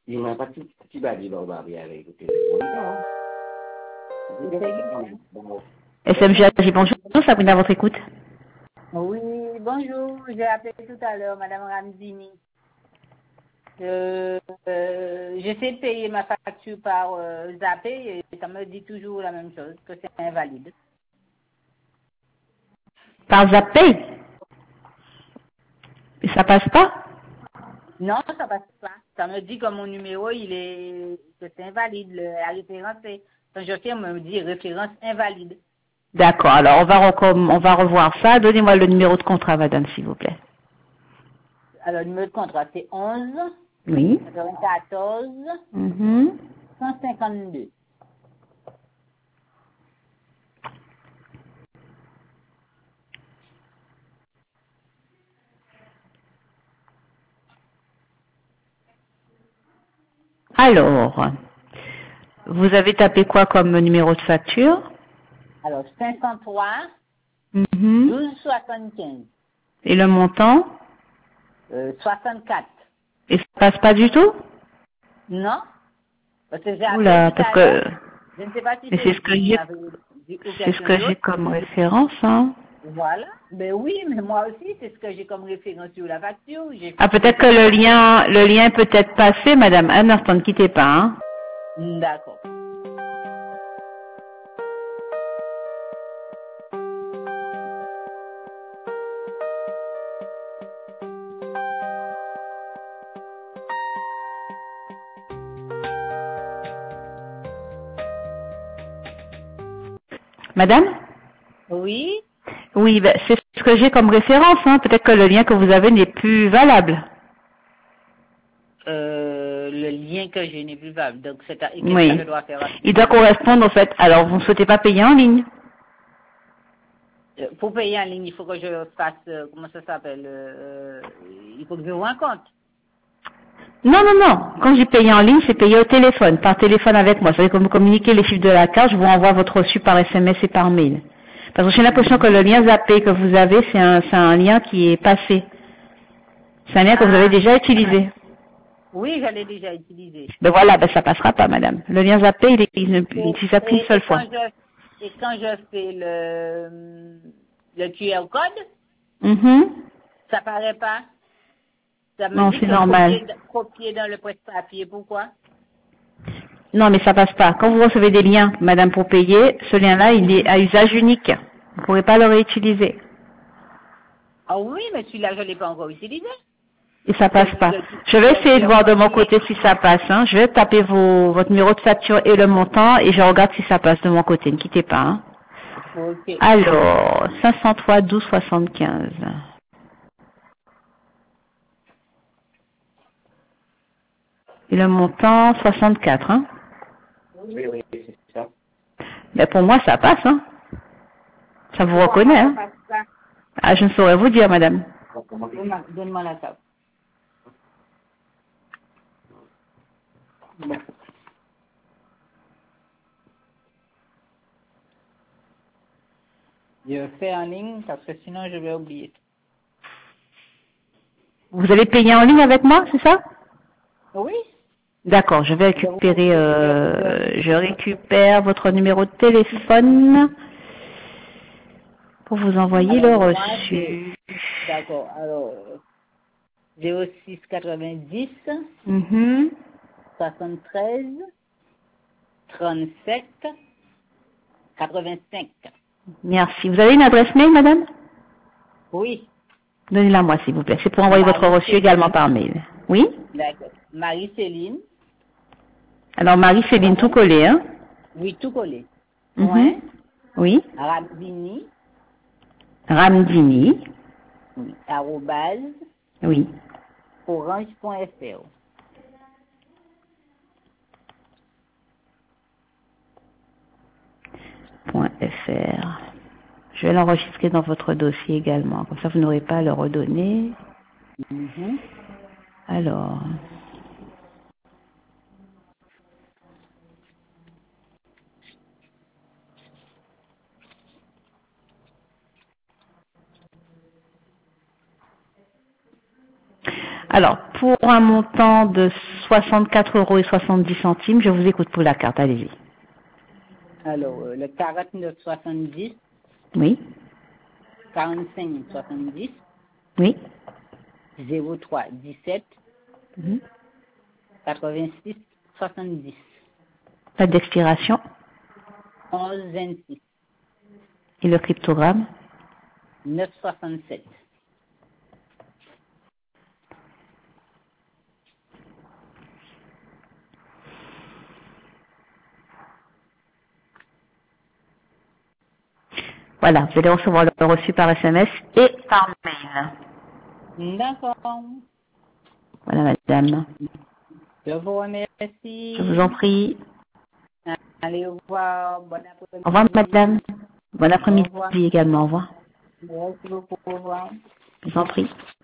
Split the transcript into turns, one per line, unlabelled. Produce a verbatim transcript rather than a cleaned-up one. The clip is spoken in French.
Il n'a pas petit badi là, on va bien écouter le bon.
S M G A J, bonjour, Sabrina, à votre écoute.
Oui, bonjour, j'ai appelé tout à l'heure, Madame Ramzini. Euh, euh, J'essaie de payer ma facture par euh, Zappé et ça me dit toujours la même chose, que c'est invalide.
Par Zappay? Et ça passe pas?
Non, ça passe pas. Ça me dit que mon numéro, il est, que c'est invalide. Le, la référence, est, quand je fais, on me dit référence invalide.
D'accord, alors on va, on va revoir ça. Donnez-moi le numéro de contrat, madame, s'il vous plaît.
Alors, le numéro de contrat, c'est onze,
Oui.
quatre-vingt-quatorze,
Mhm.
cent cinquante-deux.
Alors, vous avez tapé quoi comme numéro de facture?
Alors, cinq cent trois,
Mhm.
douze soixante-quinze,
Et le montant?
euh, soixante-quatre.
Et ça passe pas du tout?
Non? Parce que j'ai appelé
Oula,
tout
parce
à l'heure.
que
Je ne sais pas si
mais
c'est
c'est
vous
ce que
qui
j'ai,
m'avez dit ou
c'est ce
quelqu'un
que j'ai
d'autre.
comme référence, hein.
Voilà. Ben oui, mais moi aussi, c'est ce que j'ai comme référence sur la facture. J'ai
Ah,
j'ai
peut-être que
pas
le
compris.
lien, le lien peut être passé, madame. Un instant, ne quittez pas, hein.
D'accord.
Madame?
Oui.
Oui, ben, c'est ce que j'ai comme référence, hein. Peut-être que le lien que vous avez n'est plus valable.
Euh, le lien que j'ai n'est plus valable. Donc, c'est à- et qu'est-ce que
Oui.
je dois faire à ce
Il doit
moment-là?
correspondre, au fait. Alors, vous ne souhaitez pas payer en ligne?
Euh, Pour payer en ligne, il faut que je fasse, euh, comment ça s'appelle, euh, il faut que je vous un compte.
Non, non, non. Quand j'ai payé en ligne, c'est payé au téléphone, par téléphone avec moi. Vous savez, comme vous communiquez les chiffres de la carte, je vous envoie votre reçu par S M S et par mail. Parce que j'ai l'impression que
Mhm.
le lien Zappé que vous avez, c'est un, c'est un lien qui est passé. C'est un lien que vous avez
Ah,
déjà utilisé.
oui, je l'ai déjà utilisé.
Ben voilà, ben ça passera pas, madame. Le lien Zappé, il, est, il ne il
Et,
n'utilise qu'une
et,
seule
et quand
fois.
je et quand je fais le le Q R code,
Mhm.
ça paraît pas. Ça me
Non,
dit
c'est
que
normal.
copier copier dans le presse-papier. Pourquoi?
Non, mais ça passe pas. Quand vous recevez des liens, madame, pour payer, ce lien-là, il est à usage unique. Vous ne pourrez pas le réutiliser.
Ah oui, mais celui-là, je l'ai pas encore utilisé.
Et ça
Le,
passe pas.
le,
Je vais
le
essayer de
Q R
voir de
code
mon
qui est.
côté si ça passe. Hein. Je vais taper vos, votre numéro de facture et le montant et je regarde si ça passe de mon côté. Ne quittez pas. Hein.
Ok.
Alors, cinq cent trois douze soixante-quinze. Et le montant soixante-quatre. Hein.
Oui, oui, c'est ça.
Mais pour moi, ça passe. Hein. Ça vous
Pourquoi moi
reconnaît.
ça
Hein.
passe pas?
Ah, je ne saurais vous dire, madame.
Donne-moi donne-moi la table. Bon. Je fais en ligne parce que sinon je vais oublier.
Vous avez payé en ligne avec moi, c'est ça?
Oui.
D'accord, je vais
Je,
récupérer,
je,
euh, je
je,
récupère votre numéro de téléphone pour vous envoyer le
alors moi c'est
reçu.
d'accord. Alors zéro six quatre-vingt-dix
Mhm.
soixante-treize trente-sept quatre-vingt-cinq.
Merci. Vous avez une adresse mail, madame?
Oui.
Donnez-la moi, s'il vous plaît. C'est pour envoyer votre reçu également
Marie-Céline.
par mail. Oui?
D'accord. Marie-Céline.
Alors, Marie-Céline, tout
Point.
collé, hein?
Oui, tout collé.
Mhm.
Point.
Oui.
Ramdini.
Ramdini.
Oui. Arrobase.
Oui.
Orange.fr.
Point .fr. Je vais l'enregistrer dans votre dossier également. Comme ça, vous n'aurez pas à le redonner.
Mhm.
Alors. Alors, pour un montant de soixante-quatre euros et soixante-dix centimes, je vous écoute pour la carte, allez-y.
Alors, euh, le quarante-neuf soixante-dix,
Oui,
quarante-cinq soixante-dix,
oui.
zéro trois dix-sept,
Mhm.
quatre-vingt-six soixante-dix,
Date d'expiration
onze vingt-six,
et le cryptogramme.
neuf soixante-sept.
Voilà, vous allez recevoir le reçu par S M S et par mail.
D'accord.
Voilà, madame.
Je vous remercie.
Je vous en prie.
Allez, au revoir. Bon
Au revoir,
après-midi.
madame. Bon
Au
après-midi
revoir.
également. Au revoir.
Merci beaucoup. Au revoir.
Je vous en prie.